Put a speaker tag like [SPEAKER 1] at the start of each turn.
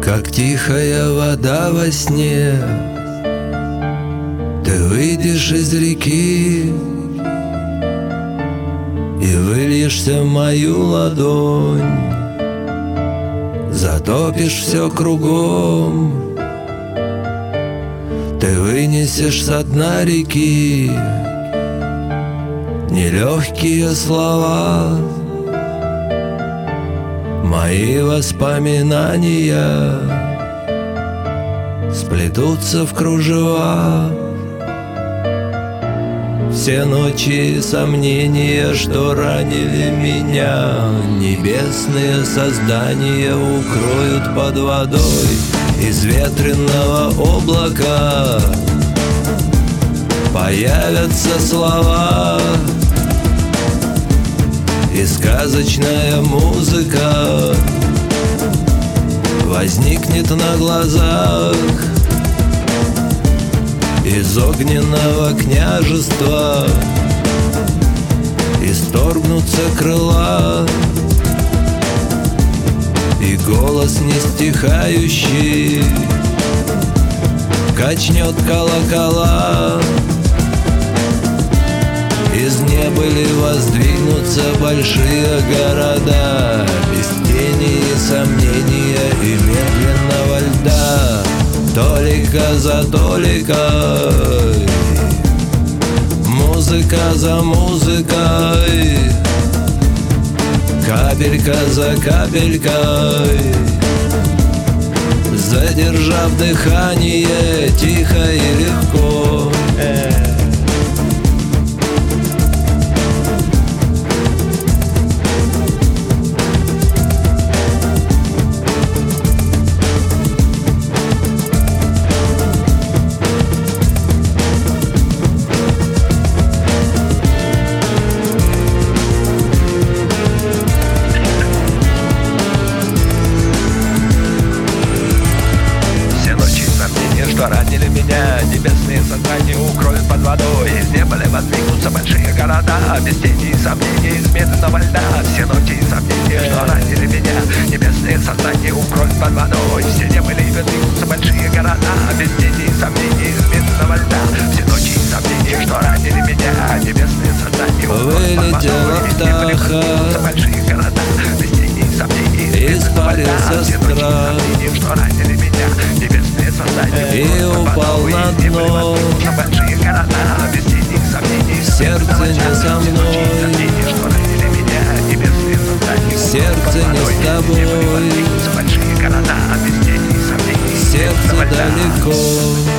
[SPEAKER 1] Как тихая вода во сне, ты выйдешь из реки и выльешься в мою ладонь, затопишь все кругом. Ты вынесешь со дна реки нелегкие слова, мои воспоминания сплетутся в кружева. Все ночи и сомнения, что ранили меня, небесные создания укроют под водой. Из ветреного облака появятся слова, и сказочная музыка возникнет на глазах. Из огненного княжества исторгнутся крыла, и голос не стихающий качнет колокола. Из небыли воздвигнутся большие города, без тени и сомнения и медленного льда. Толика за толикой, музыка за музыкой, капелька за капелькой, задержав дыхание тихо и легко.
[SPEAKER 2] Что ранили меня, небесные создания укроют под водой. Из неба воздвигнутся большие города, без тени и сомнений, из медленного льда. Все ночи и сомнения, что ранили меня, небесные создания укроют под водой. Все небо воздвигнутся большие города, без тени и сомнений, из медленного льда. Все ночи и сомнения, что ранили меня, небесные создания укроют под водой. Из неба воздвигнутся большие города, без тени и сомнений, из медленного льда. Все ночи и сомнения, что ранили меня, небесные создания
[SPEAKER 1] и упал на дно. Сердце не со мной, сердце не с тобой, сердце далеко.